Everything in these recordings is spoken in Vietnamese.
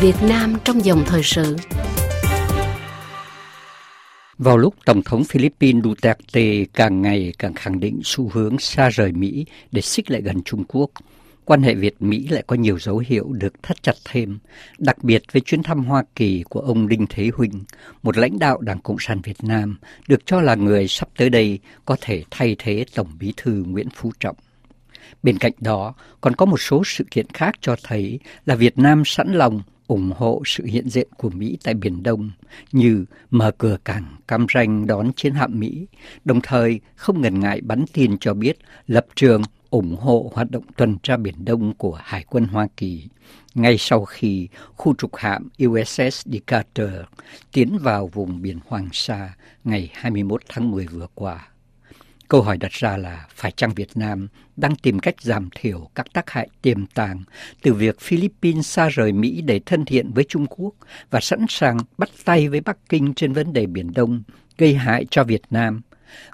Việt Nam trong dòng thời sự. Vào lúc Tổng thống Philippines Duterte càng ngày càng khẳng định xu hướng xa rời Mỹ để xích lại gần Trung Quốc, quan hệ Việt-Mỹ lại có nhiều dấu hiệu được thắt chặt thêm, đặc biệt với chuyến thăm Hoa Kỳ của ông Đinh Thế Huynh, một lãnh đạo Đảng Cộng sản Việt Nam, được cho là người sắp tới đây có thể thay thế Tổng Bí thư Nguyễn Phú Trọng. Bên cạnh đó, còn có một số sự kiện khác cho thấy là Việt Nam sẵn lòng ủng hộ sự hiện diện của Mỹ tại Biển Đông, như mở cửa cảng Cam Ranh đón chiến hạm Mỹ, đồng thời không ngần ngại bắn tin cho biết lập trường ủng hộ hoạt động tuần tra Biển Đông của Hải quân Hoa Kỳ, ngay sau khi khu trục hạm USS Decatur tiến vào vùng biển Hoàng Sa ngày 21 tháng 10 vừa qua. Câu hỏi đặt ra là phải chăng Việt Nam đang tìm cách giảm thiểu các tác hại tiềm tàng từ việc Philippines xa rời Mỹ để thân thiện với Trung Quốc và sẵn sàng bắt tay với Bắc Kinh trên vấn đề Biển Đông, gây hại cho Việt Nam,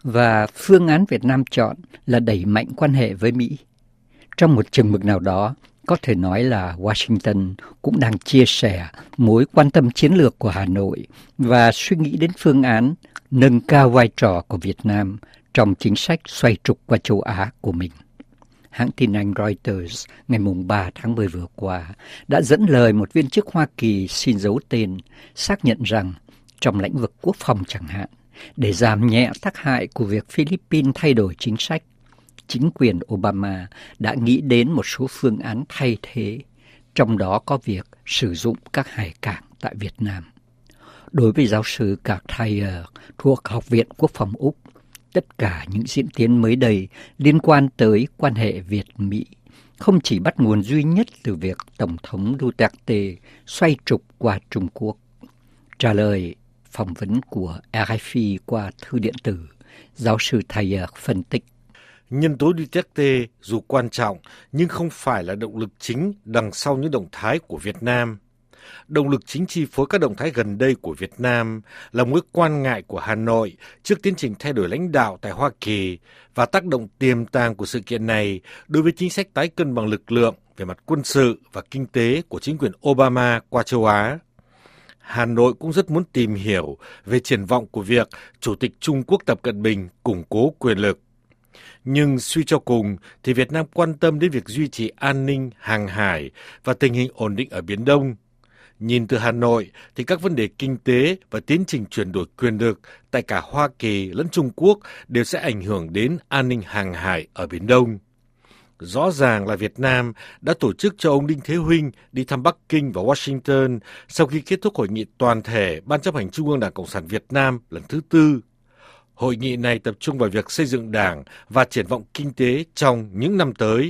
và phương án Việt Nam chọn là đẩy mạnh quan hệ với Mỹ. Trong một chừng mực nào đó, có thể nói là Washington cũng đang chia sẻ mối quan tâm chiến lược của Hà Nội và suy nghĩ đến phương án nâng cao vai trò của Việt Nam trong chính sách xoay trục qua châu Á của mình. Hãng tin Anh Reuters ngày 3 tháng 10 vừa qua đã dẫn lời một viên chức Hoa Kỳ xin giấu tên xác nhận rằng trong lĩnh vực quốc phòng chẳng hạn, để giảm nhẹ tác hại của việc Philippines thay đổi chính sách, chính quyền Obama đã nghĩ đến một số phương án thay thế, trong đó có việc sử dụng các hải cảng tại Việt Nam. Đối với giáo sư Cartier thuộc Học viện Quốc phòng Úc, tất cả những diễn tiến mới đây liên quan tới quan hệ Việt-Mỹ không chỉ bắt nguồn duy nhất từ việc Tổng thống Duterte xoay trục qua Trung Quốc. Trả lời phỏng vấn của RFI qua thư điện tử, giáo sư Thayer phân tích. Nhân tố Duterte dù quan trọng nhưng không phải là động lực chính đằng sau những động thái của Việt Nam. Động lực chính chi phối các động thái gần đây của Việt Nam là mối quan ngại của Hà Nội trước tiến trình thay đổi lãnh đạo tại Hoa Kỳ và tác động tiềm tàng của sự kiện này đối với chính sách tái cân bằng lực lượng về mặt quân sự và kinh tế của chính quyền Obama qua châu Á. Hà Nội cũng rất muốn tìm hiểu về triển vọng của việc Chủ tịch Trung Quốc Tập Cận Bình củng cố quyền lực. Nhưng suy cho cùng thì Việt Nam quan tâm đến việc duy trì an ninh hàng hải và tình hình ổn định ở Biển Đông. Nhìn từ Hà Nội thì các vấn đề kinh tế và tiến trình chuyển đổi quyền lực tại cả Hoa Kỳ lẫn Trung Quốc đều sẽ ảnh hưởng đến an ninh hàng hải ở Biển Đông. Rõ ràng là Việt Nam đã tổ chức cho ông Đinh Thế Huynh đi thăm Bắc Kinh và Washington sau khi kết thúc hội nghị toàn thể Ban chấp hành Trung ương Đảng Cộng sản Việt Nam lần thứ 4. Hội nghị này tập trung vào việc xây dựng đảng và triển vọng kinh tế trong những năm tới.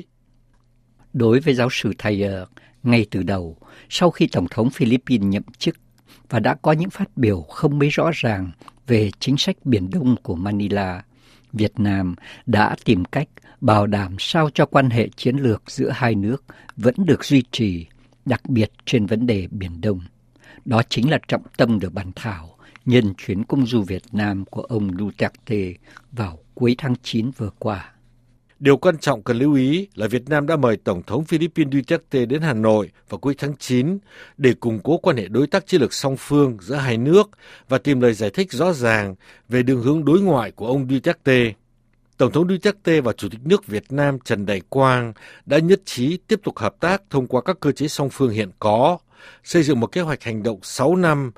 Đối với giáo sư Thayer, ngay từ đầu, sau khi Tổng thống Philippines nhậm chức và đã có những phát biểu không mấy rõ ràng về chính sách Biển Đông của Manila, Việt Nam đã tìm cách bảo đảm sao cho quan hệ chiến lược giữa hai nước vẫn được duy trì, đặc biệt trên vấn đề Biển Đông. Đó chính là trọng tâm được bàn thảo nhân chuyến công du Việt Nam của ông Duterte vào cuối tháng 9 vừa qua. Điều quan trọng cần lưu ý là Việt Nam đã mời Tổng thống Philippines Duterte đến Hà Nội vào cuối tháng 9 để củng cố quan hệ đối tác chiến lược song phương giữa hai nước và tìm lời giải thích rõ ràng về đường hướng đối ngoại của ông Duterte. Tổng thống Duterte và Chủ tịch nước Việt Nam Trần Đại Quang đã nhất trí tiếp tục hợp tác thông qua các cơ chế song phương hiện có, xây dựng một kế hoạch hành động 6 năm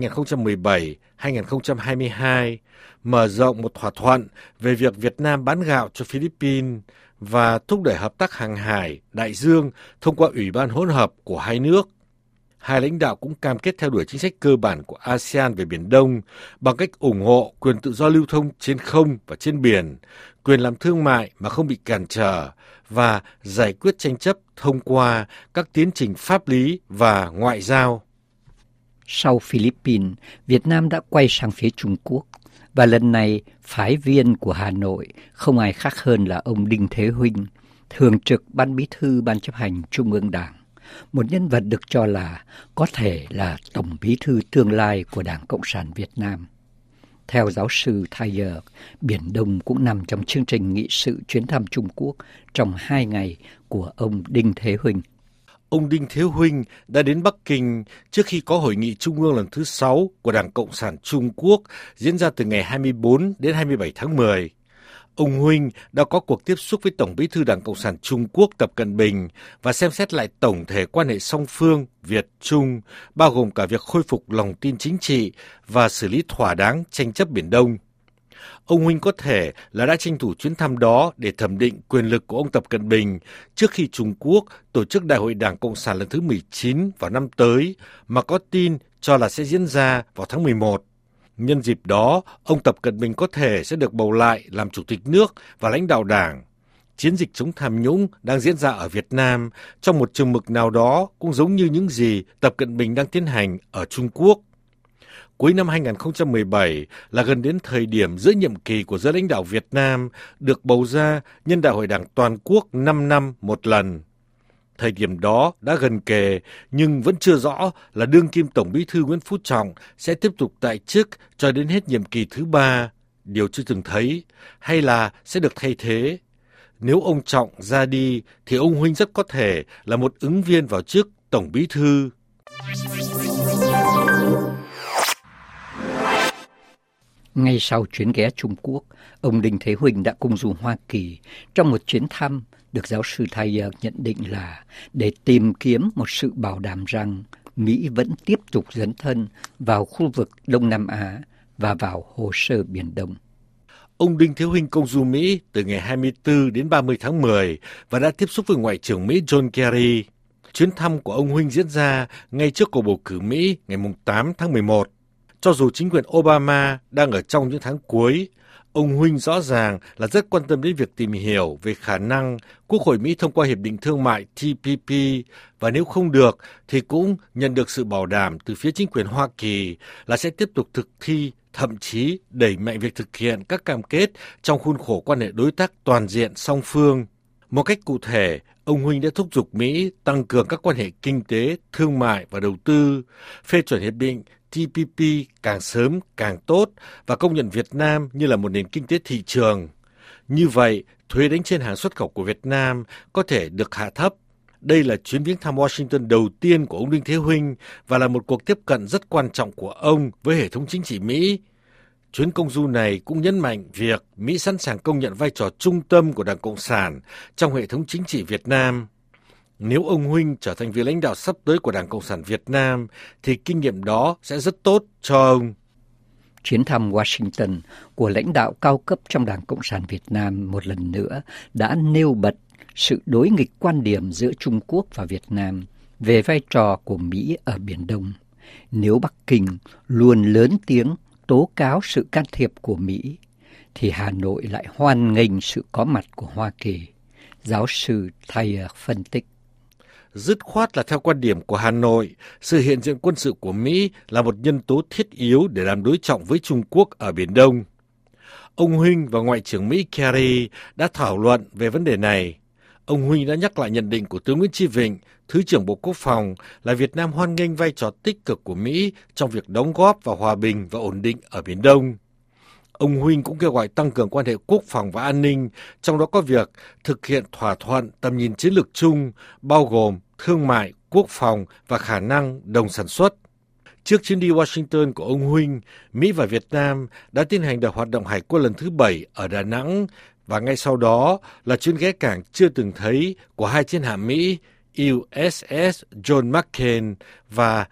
2017-2022, mở rộng một thỏa thuận về việc Việt Nam bán gạo cho Philippines và thúc đẩy hợp tác hàng hải, đại dương thông qua Ủy ban hỗn hợp của hai nước. Hai lãnh đạo cũng cam kết theo đuổi chính sách cơ bản của ASEAN về Biển Đông bằng cách ủng hộ quyền tự do lưu thông trên không và trên biển, quyền làm thương mại mà không bị cản trở và giải quyết tranh chấp thông qua các tiến trình pháp lý và ngoại giao. Sau Philippines, Việt Nam đã quay sang phía Trung Quốc và lần này phái viên của Hà Nội không ai khác hơn là ông Đinh Thế Huynh, thường trực Ban Bí thư Ban chấp hành Trung ương Đảng, một nhân vật được cho là có thể là Tổng Bí thư tương lai của Đảng Cộng sản Việt Nam. Theo giáo sư Thayer, Biển Đông cũng nằm trong chương trình nghị sự chuyến thăm Trung Quốc trong 2 ngày của ông Đinh Thế Huynh. ông Đinh Thế Huynh đã đến Bắc Kinh trước khi có hội nghị trung ương lần thứ 6 của Đảng Cộng sản Trung Quốc diễn ra từ ngày 24 đến 27 tháng 10. Ông Huynh đã có cuộc tiếp xúc với Tổng Bí thư Đảng Cộng sản Trung Quốc Tập Cận Bình và xem xét lại tổng thể quan hệ song phương Việt-Trung, bao gồm cả việc khôi phục lòng tin chính trị và xử lý thỏa đáng tranh chấp Biển Đông. Ông Huynh có thể là đã tranh thủ chuyến thăm đó để thẩm định quyền lực của ông Tập Cận Bình trước khi Trung Quốc tổ chức Đại hội Đảng Cộng sản lần thứ 19 vào năm tới, mà có tin cho là sẽ diễn ra vào tháng 11. Nhân dịp đó, ông Tập Cận Bình có thể sẽ được bầu lại làm chủ tịch nước và lãnh đạo đảng. Chiến dịch chống tham nhũng đang diễn ra ở Việt Nam trong một chừng mực nào đó cũng giống như những gì Tập Cận Bình đang tiến hành ở Trung Quốc. Cuối năm 2017 là gần đến thời điểm giữa nhiệm kỳ của giới lãnh đạo Việt Nam được bầu ra nhân Đại hội Đảng Toàn quốc 5 năm một lần. Thời điểm đó đã gần kề, nhưng vẫn chưa rõ là đương kim Tổng Bí thư Nguyễn Phú Trọng sẽ tiếp tục tại chức cho đến hết nhiệm kỳ thứ 3, điều chưa từng thấy, hay là sẽ được thay thế. Nếu ông Trọng ra đi, thì ông Huynh rất có thể là một ứng viên vào chức Tổng Bí thư. Ngay sau chuyến ghé Trung Quốc, ông Đinh Thế Huynh đã cùng du Hoa Kỳ trong một chuyến thăm được giáo sư Thayer nhận định là để tìm kiếm một sự bảo đảm rằng Mỹ vẫn tiếp tục dấn thân vào khu vực Đông Nam Á và vào hồ sơ Biển Đông. Ông Đinh Thế Huynh công du Mỹ từ ngày 24 đến 30 tháng 10 và đã tiếp xúc với Ngoại trưởng Mỹ John Kerry. Chuyến thăm của ông Huynh diễn ra ngay trước cuộc bầu cử Mỹ ngày 8 tháng 11. Cho dù chính quyền Obama đang ở trong những tháng cuối, ông Huynh rõ ràng là rất quan tâm đến việc tìm hiểu về khả năng Quốc hội Mỹ thông qua Hiệp định Thương mại TPP, và nếu không được thì cũng nhận được sự bảo đảm từ phía chính quyền Hoa Kỳ là sẽ tiếp tục thực thi, thậm chí đẩy mạnh việc thực hiện các cam kết trong khuôn khổ quan hệ đối tác toàn diện song phương. Một cách cụ thể, ông Huynh đã thúc giục Mỹ tăng cường các quan hệ kinh tế, thương mại và đầu tư, phê chuẩn hiệp định TPP càng sớm càng tốt và công nhận Việt Nam như là một nền kinh tế thị trường. Như vậy, thuế đánh trên hàng xuất khẩu của Việt Nam có thể được hạ thấp. Đây là chuyến viếng thăm Washington đầu tiên của ông Đinh Thế Huynh và là một cuộc tiếp cận rất quan trọng của ông với hệ thống chính trị Mỹ. Chuyến công du này cũng nhấn mạnh việc Mỹ sẵn sàng công nhận vai trò trung tâm của Đảng Cộng sản trong hệ thống chính trị Việt Nam. Nếu ông Huynh trở thành vị lãnh đạo sắp tới của Đảng Cộng sản Việt Nam, thì kinh nghiệm đó sẽ rất tốt cho ông. Chuyến thăm Washington của lãnh đạo cao cấp trong Đảng Cộng sản Việt Nam một lần nữa đã nêu bật sự đối nghịch quan điểm giữa Trung Quốc và Việt Nam về vai trò của Mỹ ở Biển Đông. Nếu Bắc Kinh luôn lớn tiếng tố cáo sự can thiệp của Mỹ, thì Hà Nội lại hoan nghênh sự có mặt của Hoa Kỳ. Giáo sư Thayer phân tích. Dứt khoát là theo quan điểm của Hà Nội, sự hiện diện quân sự của Mỹ là một nhân tố thiết yếu để làm đối trọng với Trung Quốc ở Biển Đông. Ông Huynh và Ngoại trưởng Mỹ Kerry đã thảo luận về vấn đề này. Ông Huynh đã nhắc lại nhận định của tướng Nguyễn Chí Vịnh, Thứ trưởng Bộ Quốc phòng, là Việt Nam hoan nghênh vai trò tích cực của Mỹ trong việc đóng góp vào hòa bình và ổn định ở Biển Đông. Ông Huynh cũng kêu gọi tăng cường quan hệ quốc phòng và an ninh, trong đó có việc thực hiện thỏa thuận tầm nhìn chiến lược chung, bao gồm thương mại, quốc phòng và khả năng đồng sản xuất. Trước chuyến đi Washington của ông Huynh, Mỹ và Việt Nam đã tiến hành đợt hoạt động hải quân lần thứ 7 ở Đà Nẵng, và ngay sau đó là chuyến ghé cảng chưa từng thấy của hai chiến hạm Mỹ USS John McCain và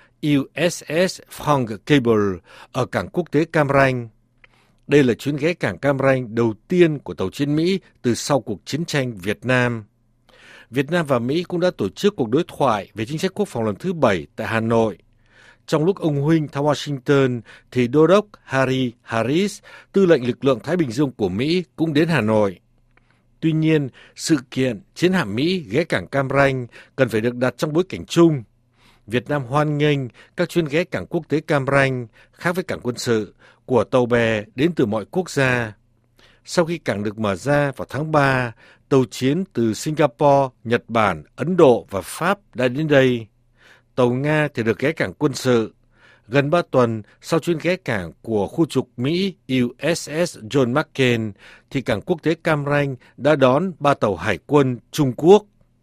USS Frank Cable ở cảng quốc tế Cam Ranh. Đây là chuyến ghé cảng Cam Ranh đầu tiên của tàu chiến Mỹ từ sau cuộc chiến tranh Việt Nam. Việt Nam và Mỹ cũng đã tổ chức cuộc đối thoại về chính sách quốc phòng lần thứ 7 tại Hà Nội. Trong lúc ông Huynh thăm Washington, thì Đô đốc Harry Harris, tư lệnh lực lượng Thái Bình Dương của Mỹ, cũng đến Hà Nội. Tuy nhiên, sự kiện chiến hạm Mỹ ghé cảng Cam Ranh cần phải được đặt trong bối cảnh chung. Việt Nam hoan nghênh các chuyến ghé cảng quốc tế Cam Ranh, khác với cảng quân sự, của tàu bè đến từ mọi quốc gia. Sau khi cảng được mở ra vào tháng 3, tàu chiến từ Singapore, Nhật Bản, Ấn Độ và Pháp đã đến đây. Tàu Nga thì được ghé cảng quân sự. Gần 3 tuần sau chuyến ghé cảng của khu trục Mỹ USS John McCain, thì cảng quốc tế Cam Ranh đã đón 3 tàu hải quân Trung Quốc.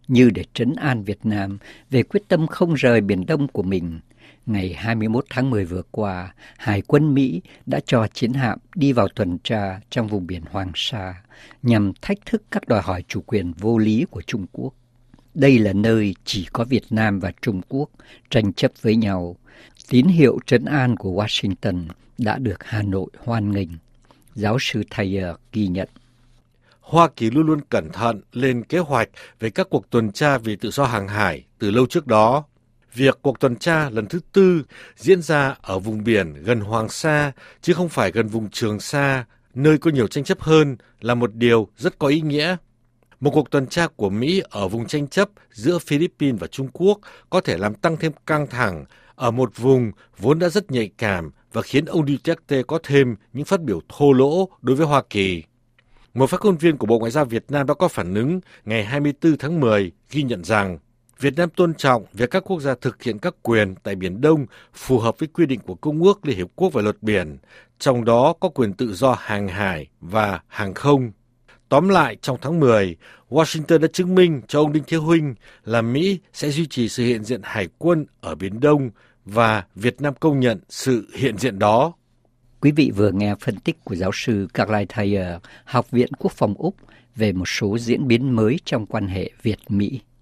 như để trấn an Việt Nam về quyết tâm không rời Biển Đông của mình. Ngày 21 tháng 10 vừa qua, Hải quân Mỹ đã cho chiến hạm đi vào tuần tra trong vùng biển Hoàng Sa nhằm thách thức các đòi hỏi chủ quyền vô lý của Trung Quốc. Đây là nơi chỉ có Việt Nam và Trung Quốc tranh chấp với nhau. Tín hiệu trấn an của Washington đã được Hà Nội hoan nghênh. Giáo sư Thayer ghi nhận. Hoa Kỳ luôn luôn cẩn thận lên kế hoạch về các cuộc tuần tra vì tự do hàng hải từ lâu trước đó. Việc cuộc tuần tra lần thứ 4 diễn ra ở vùng biển gần Hoàng Sa chứ không phải gần vùng Trường Sa, nơi có nhiều tranh chấp hơn, là một điều rất có ý nghĩa. Một cuộc tuần tra của Mỹ ở vùng tranh chấp giữa Philippines và Trung Quốc có thể làm tăng thêm căng thẳng ở một vùng vốn đã rất nhạy cảm và khiến ông Duterte có thêm những phát biểu thô lỗ đối với Hoa Kỳ. Một phát ngôn viên của Bộ Ngoại giao Việt Nam đã có phản ứng ngày 24 tháng 10 ghi nhận rằng Việt Nam tôn trọng việc các quốc gia thực hiện các quyền tại Biển Đông phù hợp với quy định của Công ước Liên Hiệp Quốc về luật biển, trong đó có quyền tự do hàng hải và hàng không. Tóm lại, trong tháng 10, Washington đã chứng minh cho ông Đinh Thế Huynh là Mỹ sẽ duy trì sự hiện diện hải quân ở Biển Đông và Việt Nam công nhận sự hiện diện đó. Quý vị vừa nghe phân tích của giáo sư Carly Thayer, Học viện Quốc phòng Úc về một số diễn biến mới trong quan hệ Việt-Mỹ.